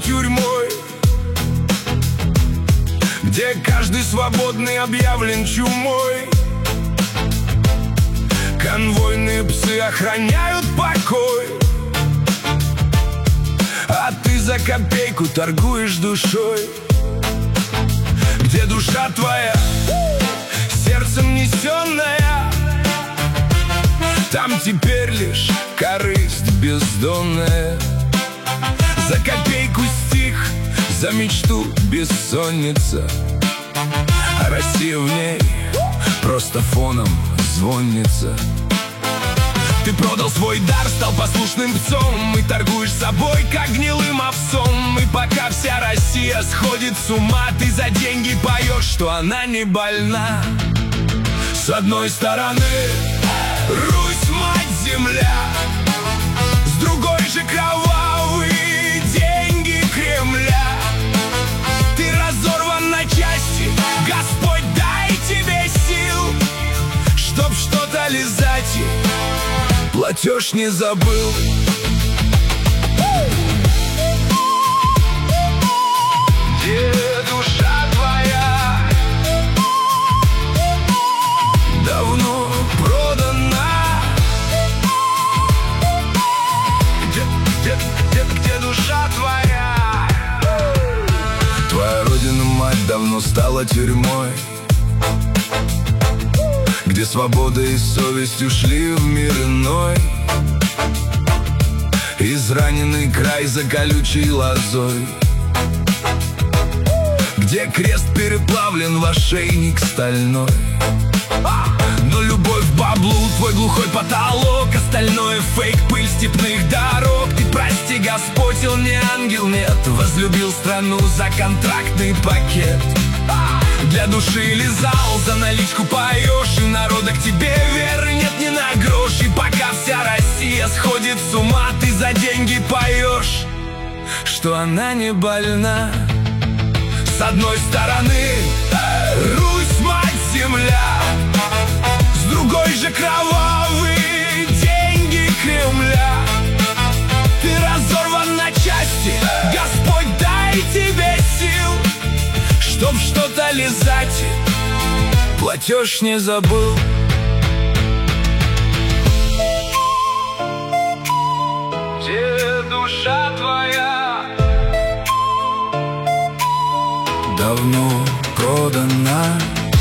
тюрьмой, где каждый свободный объявлен чумой. Конвойные псы охраняют покой, а ты за копейку торгуешь душой. Где душа твоя, сердцем несенная, там теперь лишь корысть бездонная. За копейку стих, за мечту бессонница, а Россия в ней просто фоном звонится. Ты продал свой дар, стал послушным псом, и торгуешь собой, как гнилым овсом. И пока вся Россия сходит с ума, ты за деньги поешь, что она не больна. С одной стороны Русь, мать, земля, с другой же кровавые деньги Кремля. Ты разорван на части, Господь, дай тебе сил, чтоб что-то лизать, платеж не забыл. Где душа твоя, давно продана. Где душа твоя? Твоя родина, мать, давно стала тюрьмой, где свобода и совесть ушли в мир иной. Израненный край за колючей лозой, где крест переплавлен в ошейник стальной. Но любовь к баблу твой глухой потолок, остальное фейк, пыль степных дорог. Ты прости, Господь, он не ангел, нет, возлюбил страну за контрактный пакет. Для души лизал, за наличку поешь, и народа к тебе веры нет ни на грош. И пока вся Россия сходит с ума, ты за деньги поешь, что она не больна. С одной стороны Русь, мать, земля, с другой же кровавые деньги Кремля. Ты разорван на части, Господь, дай тебе сил, чтоб что-то лизать, платеж не забыл. Где душа твоя, давно продана.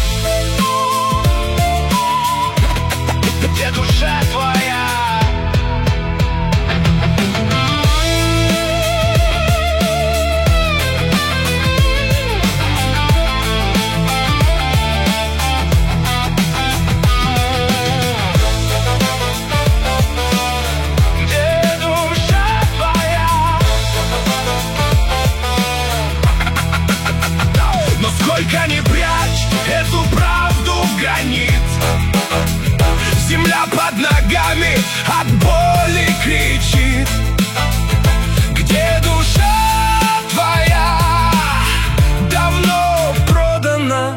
Где душа твоя? Сколько не прячь эту правду в гранит, земля под ногами от боли кричит. Где душа твоя, давно продана.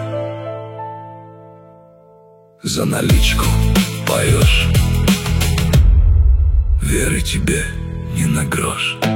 За наличку поешь, веры тебе не на грош.